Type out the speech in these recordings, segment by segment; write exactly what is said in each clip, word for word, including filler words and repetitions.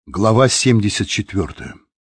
Глава семьдесят четвёртая.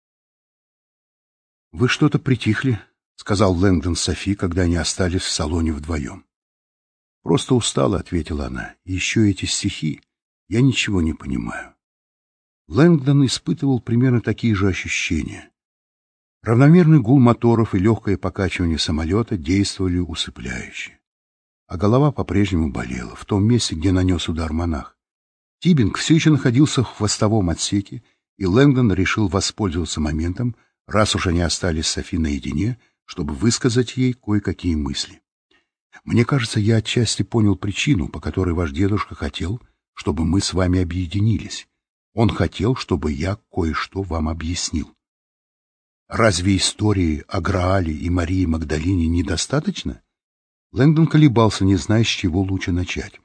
«Вы что-то притихли», — сказал Лэнгдон Софи, когда они остались в салоне вдвоем. «Просто устала», — ответила она. «И еще эти стихи. Я ничего не понимаю». Лэнгдон испытывал примерно такие же ощущения. Равномерный гул моторов и легкое покачивание самолета действовали усыпляюще. А голова по-прежнему болела, в том месте, где нанес удар монах. Тибинг все еще находился в хвостовом отсеке, и Лэнгдон решил воспользоваться моментом, раз уж они остались с Софи наедине, чтобы высказать ей кое-какие мысли. «Мне кажется, я отчасти понял причину, по которой ваш дедушка хотел, чтобы мы с вами объединились. Он хотел, чтобы я кое-что вам объяснил. Разве истории о Граале и Марии Магдалине недостаточно?» Лэнгдон колебался, не зная, с чего лучше начать.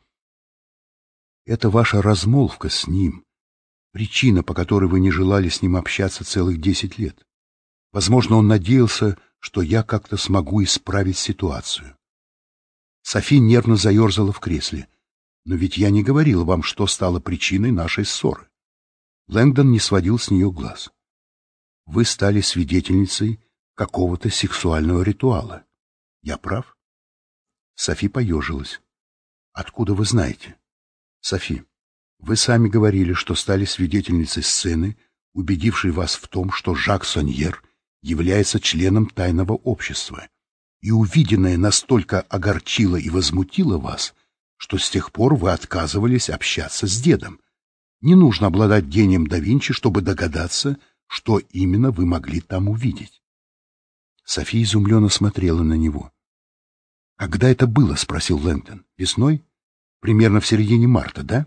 «Это ваша размолвка с ним, причина, по которой вы не желали с ним общаться целых десять лет. Возможно, он надеялся, что я как-то смогу исправить ситуацию». Софи нервно заерзала в кресле. «Но ведь я не говорил вам, что стало причиной нашей ссоры». Лэнгдон не сводил с нее глаз. «Вы стали свидетельницей какого-то сексуального ритуала. Я прав?» Софи поежилась. «Откуда вы знаете?» «Софи, вы сами говорили, что стали свидетельницей сцены, убедившей вас в том, что Жак Соньер является членом тайного общества, и увиденное настолько огорчило и возмутило вас, что с тех пор вы отказывались общаться с дедом. Не нужно обладать гением да Винчи, чтобы догадаться, что именно вы могли там увидеть». Софи изумленно смотрела на него. «Когда это было?» — спросил Лэнгдон. «Весной? Примерно в середине марта, да?»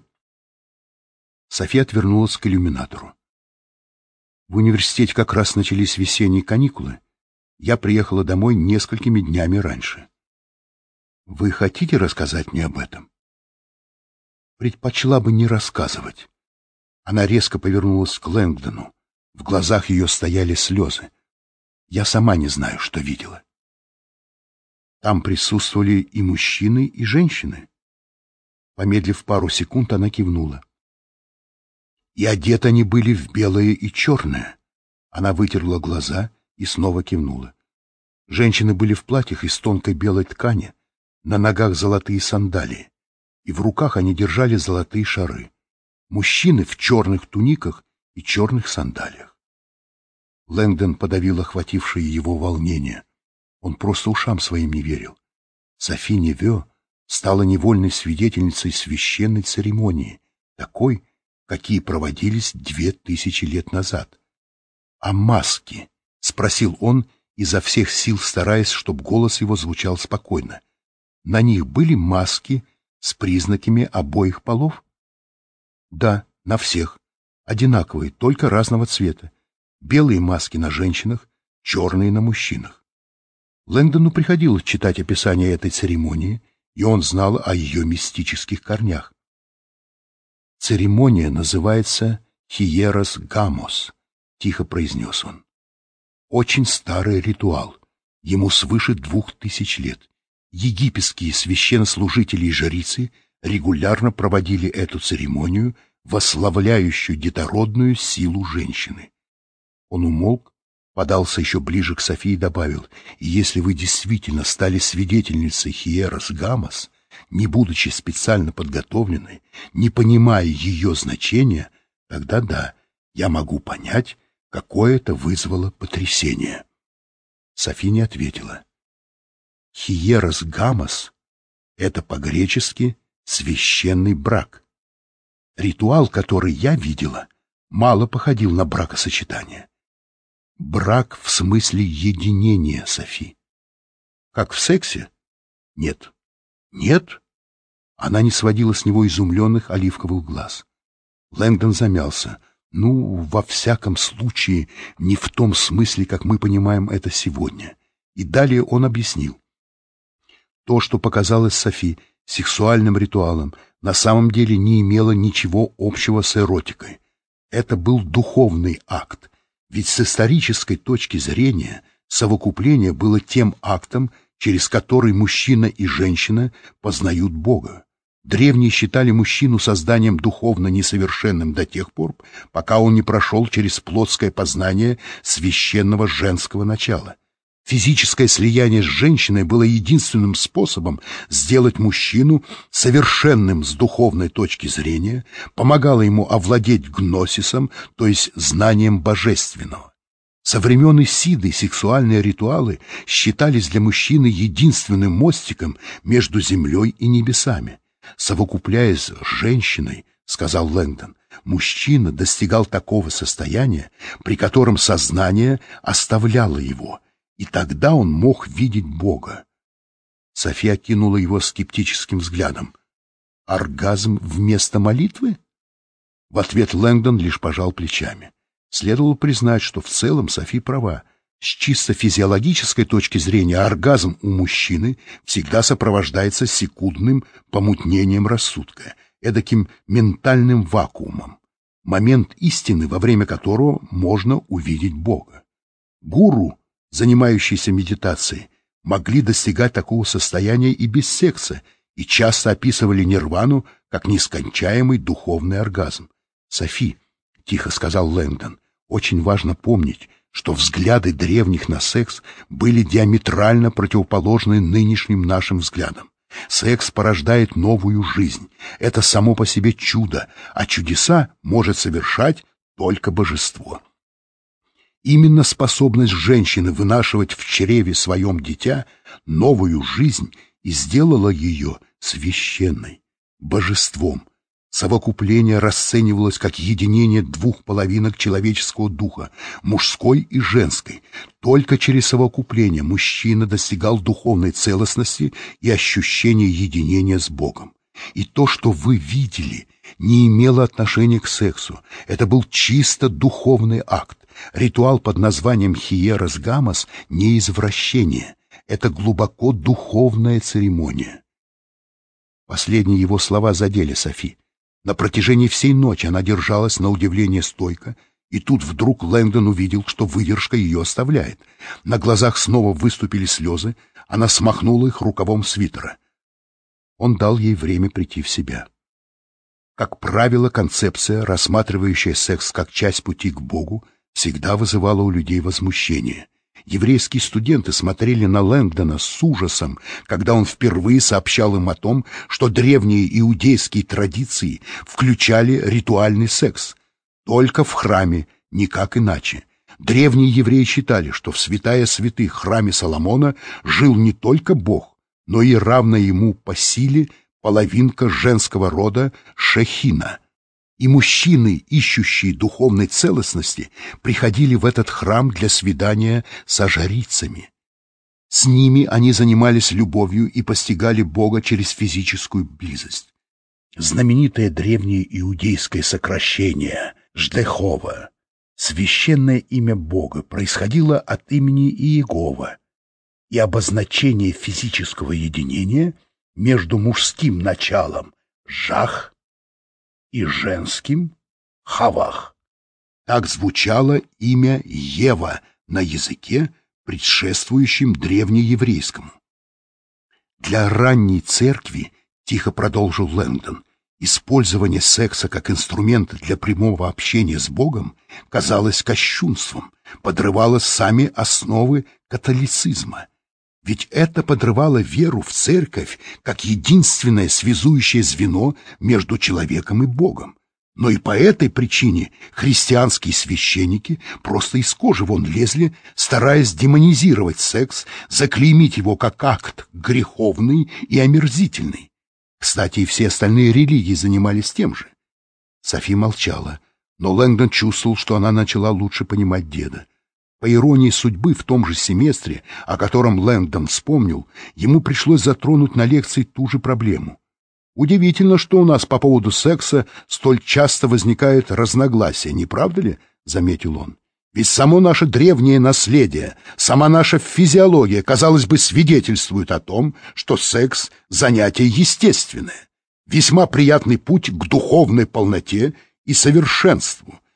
София отвернулась к иллюминатору. «В университете как раз начались весенние каникулы. Я приехала домой несколькими днями раньше. Вы хотите рассказать мне об этом?» «Предпочла бы не рассказывать». Она резко повернулась к Лэнгдону. В глазах ее стояли слезы. «Я сама не знаю, что видела». «Там присутствовали и мужчины, и женщины». Помедлив пару секунд, она кивнула. «И одеты они были в белое и черное». Она вытерла глаза и снова кивнула. Женщины были в платьях из тонкой белой ткани, на ногах золотые сандалии, и в руках они держали золотые шары. Мужчины в черных туниках и черных сандалиях. Лэнгдон подавил охватившее его волнение. Он просто ушам своим не верил. Софи Невё стала невольной свидетельницей священной церемонии, такой, какие проводились две тысячи лет назад. «А маски?» — спросил он, изо всех сил стараясь, чтобы голос его звучал спокойно. «На них были маски с признаками обоих полов?» «Да, на всех. Одинаковые, только разного цвета. Белые маски на женщинах, черные на мужчинах». Лэнгдону приходилось читать описание этой церемонии, и он знал о ее мистических корнях. «Церемония называется Хиерос Гамос», — тихо произнес он. «Очень старый ритуал. Ему свыше двух тысяч лет. Египетские священнослужители и жрицы регулярно проводили эту церемонию, восславляющую детородную силу женщины». Он умолк, подался еще ближе к Софии и добавил: «И если вы действительно стали свидетельницей Хиерос Гамос, не будучи специально подготовленной, не понимая ее значения, тогда да, я могу понять, какое это вызвало потрясение». Софи не ответила. Хиерос Гамос — это по-гречески «священный брак». Ритуал, который я видела, мало походил на бракосочетание. Брак в смысле единения, Софи. Как в сексе? Нет. Нет? Она не сводила с него изумленных оливковых глаз. Лэнгдон замялся. Ну, во всяком случае, не в том смысле, как мы понимаем это сегодня. И далее он объяснил. То, что показалось Софи сексуальным ритуалом, на самом деле не имело ничего общего с эротикой. Это был духовный акт. Ведь с исторической точки зрения совокупление было тем актом, через который мужчина и женщина познают Бога. Древние считали мужчину созданием духовно несовершенным до тех пор, пока он не прошел через плотское познание священного женского начала. Физическое слияние с женщиной было единственным способом сделать мужчину совершенным с духовной точки зрения, помогало ему овладеть гносисом, то есть знанием божественного. Со времен Исиды сексуальные ритуалы считались для мужчины единственным мостиком между землей и небесами. Совокупляясь с женщиной, сказал Лэнгдон, мужчина достигал такого состояния, при котором сознание оставляло его, и тогда он мог видеть Бога. София кинула его скептическим взглядом. «Оргазм вместо молитвы?» В ответ Лэнгдон лишь пожал плечами. Следовало признать, что в целом Софи права. С чисто физиологической точки зрения оргазм у мужчины всегда сопровождается секундным помутнением рассудка, эдаким ментальным вакуумом, момент истины, во время которого можно увидеть Бога. Гуру, занимающиеся медитацией, могли достигать такого состояния и без секса, и часто описывали нирвану как нескончаемый духовный оргазм. «Софи», — тихо сказал Лэнгдон, — «очень важно помнить, что взгляды древних на секс были диаметрально противоположны нынешним нашим взглядам. Секс порождает новую жизнь. Это само по себе чудо, а чудеса может совершать только божество. Именно способность женщины вынашивать в чреве своем дитя новую жизнь и сделала ее священной, божеством. Совокупление расценивалось как единение двух половинок человеческого духа, мужской и женской. Только через совокупление мужчина достигал духовной целостности и ощущения единения с Богом. И то, что вы видели, не имело отношения к сексу. Это был чисто духовный акт. Ритуал под названием «Хиерос Гамос» не извращение. Это глубоко духовная церемония. Последние его слова задели Софи. На протяжении всей ночи она держалась на удивление стойко, и тут вдруг Лэнгдон увидел, что выдержка ее оставляет. На глазах снова выступили слезы, она смахнула их рукавом свитера. Он дал ей время прийти в себя. Как правило, концепция, рассматривающая секс как часть пути к Богу, всегда вызывала у людей возмущение. Еврейские студенты смотрели на Лэнгдона с ужасом, когда он впервые сообщал им о том, что древние иудейские традиции включали ритуальный секс. Только в храме, никак иначе. Древние евреи считали, что в святая святых храме Соломона жил не только Бог, но и равная ему по силе половинка женского рода Шехина. И мужчины, ищущие духовной целостности, приходили в этот храм для свидания со жрицами. С ними они занимались любовью и постигали Бога через физическую близость. Знаменитое древнее иудейское сокращение Ждехова, священное имя Бога, происходило от имени Иегова, и обозначение физического единения между мужским началом Жах и женским Хавах. Так звучало имя Ева на языке, предшествующем древнееврейскому. Для ранней церкви, тихо продолжил Лэнгдон, использование секса как инструмента для прямого общения с Богом казалось кощунством, подрывало сами основы католицизма. Ведь это подрывало веру в церковь как единственное связующее звено между человеком и Богом. Но и по этой причине христианские священники просто из кожи вон лезли, стараясь демонизировать секс, заклеймить его как акт греховный и омерзительный. Кстати, и все остальные религии занимались тем же. Софи молчала, но Лэнгдон чувствовал, что она начала лучше понимать деда. По иронии судьбы, в том же семестре, о котором Лэнгдон вспомнил, ему пришлось затронуть на лекции ту же проблему. «Удивительно, что у нас по поводу секса столь часто возникают разногласия, не правда ли?» — заметил он. «Ведь само наше древнее наследие, сама наша физиология, казалось бы, свидетельствует о том, что секс — занятие естественное, весьма приятный путь к духовной полноте и совершенству.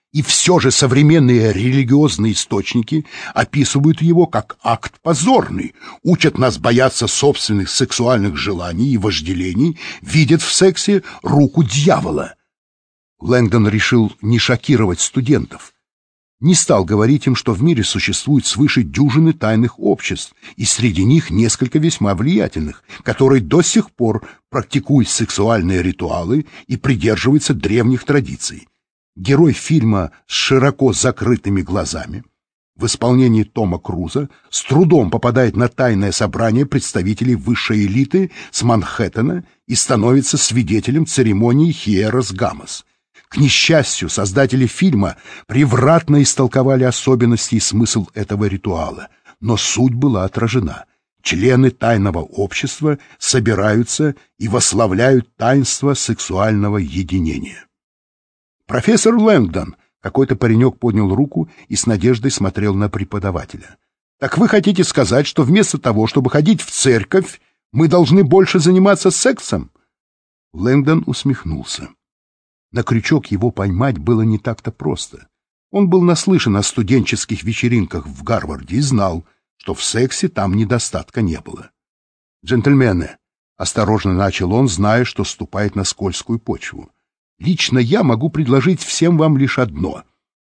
И все же современные религиозные источники описывают его как акт позорный, учат нас бояться собственных сексуальных желаний и вожделений, видят в сексе руку дьявола. Лэнгдон решил не шокировать студентов. Не стал говорить им, что в мире существует свыше дюжины тайных обществ, и среди них несколько весьма влиятельных, которые до сих пор практикуют сексуальные ритуалы и придерживаются древних традиций. Герой фильма с широко закрытыми глазами в исполнении Тома Круза с трудом попадает на тайное собрание представителей высшей элиты с Манхэттена и становится свидетелем церемонии Хиерос Гамос. К несчастью, создатели фильма превратно истолковали особенности и смысл этого ритуала, но суть была отражена. Члены тайного общества собираются и восславляют таинство сексуального единения. «Профессор Лэнгдон!» — какой-то паренек поднял руку и с надеждой смотрел на преподавателя. «Так вы хотите сказать, что вместо того, чтобы ходить в церковь, мы должны больше заниматься сексом?» Лэнгдон усмехнулся. На крючок его поймать было не так-то просто. Он был наслышан о студенческих вечеринках в Гарварде и знал, что в сексе там недостатка не было. «Джентльмены», — осторожно начал он, зная, что ступает на скользкую почву, «лично я могу предложить всем вам лишь одно.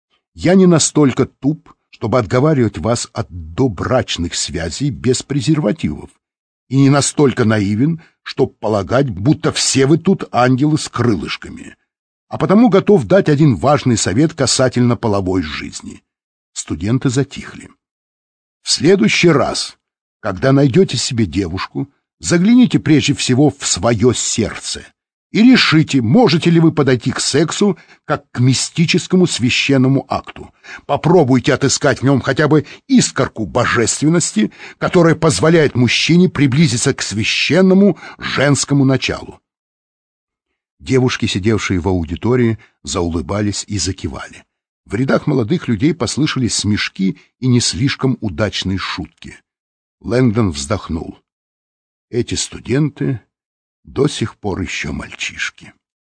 Я не настолько туп, чтобы отговаривать вас от добрачных связей без презервативов, и не настолько наивен, чтобы полагать, будто все вы тут ангелы с крылышками. А потому готов дать один важный совет касательно половой жизни». Студенты затихли. «В следующий раз, когда найдете себе девушку, загляните прежде всего в свое сердце и решите, можете ли вы подойти к сексу как к мистическому священному акту. Попробуйте отыскать в нем хотя бы искорку божественности, которая позволяет мужчине приблизиться к священному женскому началу». Девушки, сидевшие в аудитории, заулыбались и закивали. В рядах молодых людей послышались смешки и не слишком удачные шутки. Лэнгдон вздохнул. Эти студенты до сих пор еще мальчишки.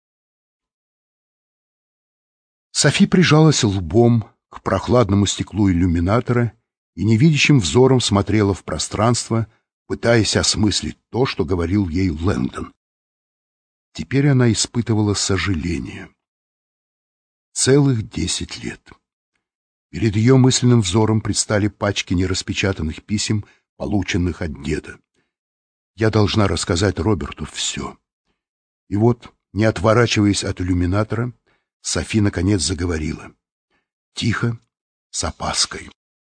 Софи прижалась лбом к прохладному стеклу иллюминатора и невидящим взором смотрела в пространство, пытаясь осмыслить то, что говорил ей Лэнгдон. Теперь она испытывала сожаление. Целых десять лет. Перед ее мысленным взором предстали пачки нераспечатанных писем, полученных от деда. Я должна рассказать Роберту все. И вот, не отворачиваясь от иллюминатора, Софи наконец заговорила. Тихо, с опаской.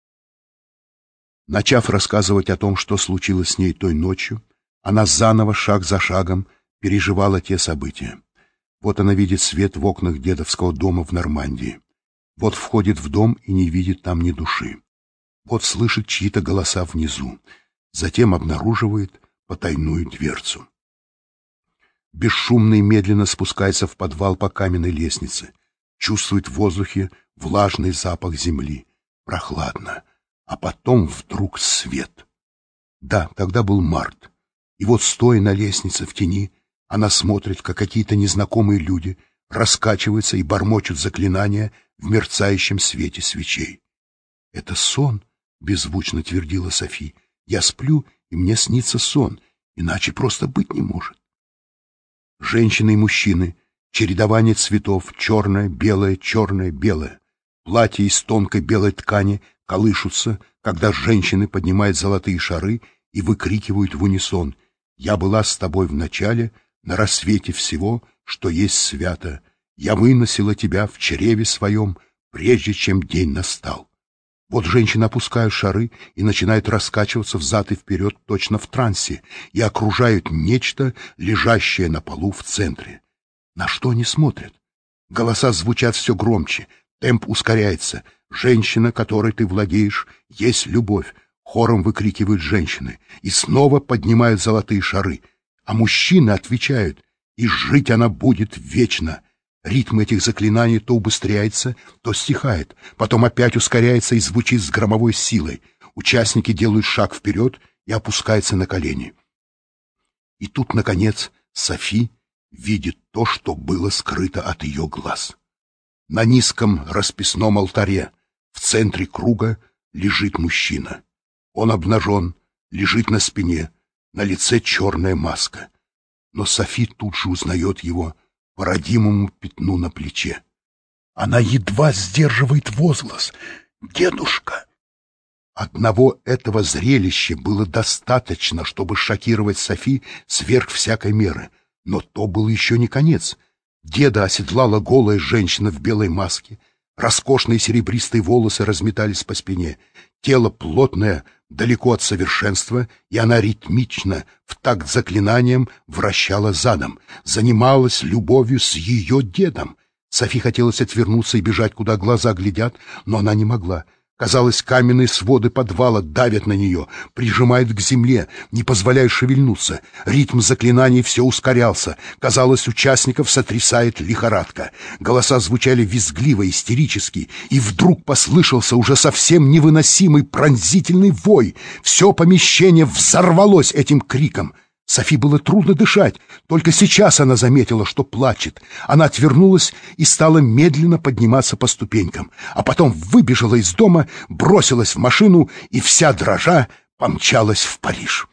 Начав рассказывать о том, что случилось с ней той ночью, она заново, шаг за шагом, переживала те события. Вот она видит свет в окнах дедовского дома в Нормандии. Вот входит в дом и не видит там ни души. Вот слышит чьи-то голоса внизу. Затем обнаруживает потайную дверцу. Бесшумно и медленно спускается в подвал по каменной лестнице. Чувствует в воздухе влажный запах земли. Прохладно. А потом вдруг свет. Да, тогда был март. И вот, стоя на лестнице в тени, она смотрит, как какие-то незнакомые люди раскачиваются и бормочут заклинания в мерцающем свете свечей. «Это сон», — беззвучно твердила Софи. «Я сплю, и мне снится сон, иначе просто быть не может». Женщины и мужчины, чередование цветов, черное, белое, черное, белое. Платья из тонкой белой ткани колышутся, когда женщины поднимают золотые шары и выкрикивают в унисон: «Я была с тобой в начале, на рассвете всего, что есть свято. Я выносила тебя в чреве своем, прежде чем день настал». Вот женщины опускают шары и начинают раскачиваться взад и вперед точно в трансе и окружают нечто, лежащее на полу в центре. На что они смотрят? Голоса звучат все громче, темп ускоряется. «Женщина, которой ты владеешь, есть любовь», — хором выкрикивают женщины и снова поднимают золотые шары. А мужчины отвечают: «И жить она будет вечно». Ритм этих заклинаний то убыстряется, то стихает, потом опять ускоряется и звучит с громовой силой. Участники делают шаг вперед и опускаются на колени. И тут, наконец, Софи видит то, что было скрыто от ее глаз. На низком расписном алтаре в центре круга лежит мужчина. Он обнажен, лежит на спине, на лице черная маска. Но Софи тут же узнает его по родимому пятну на плече. Она едва сдерживает возглас: «Дедушка!» Одного этого зрелища было достаточно, чтобы шокировать Софи сверх всякой меры. Но то был еще не конец. Деда оседлала голая женщина в белой маске. Роскошные серебристые волосы разметались по спине. Тело плотное, далеко от совершенства, и она ритмично, в такт заклинанием, вращала задом, занималась любовью с ее дедом. Софи хотелось отвернуться и бежать, куда глаза глядят, но она не могла. Казалось, каменные своды подвала давят на нее, прижимают к земле, не позволяя шевельнуться. Ритм заклинаний все ускорялся. Казалось, участников сотрясает лихорадка. Голоса звучали визгливо, истерически, и вдруг послышался уже совсем невыносимый пронзительный вой. Все помещение взорвалось этим криком. Софи было трудно дышать. Только сейчас она заметила, что плачет. Она отвернулась и стала медленно подниматься по ступенькам, а потом выбежала из дома, бросилась в машину и вся дрожа помчалась в Париж.